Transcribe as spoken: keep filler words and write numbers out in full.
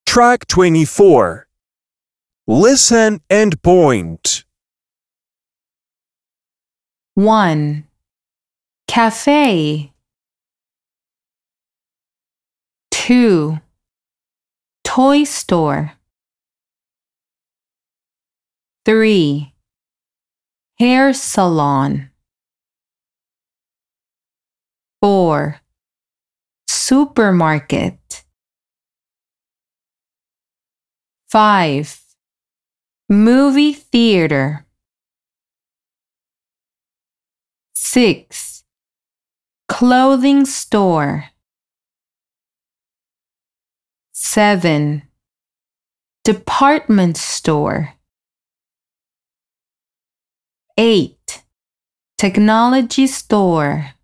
Track twenty-four. Listen and point. one. Cafe. two. Toy store. three. Hair salon. four. Supermarket. five. Movie theater. six. Clothing store. seven. Department store. eight. Technology store.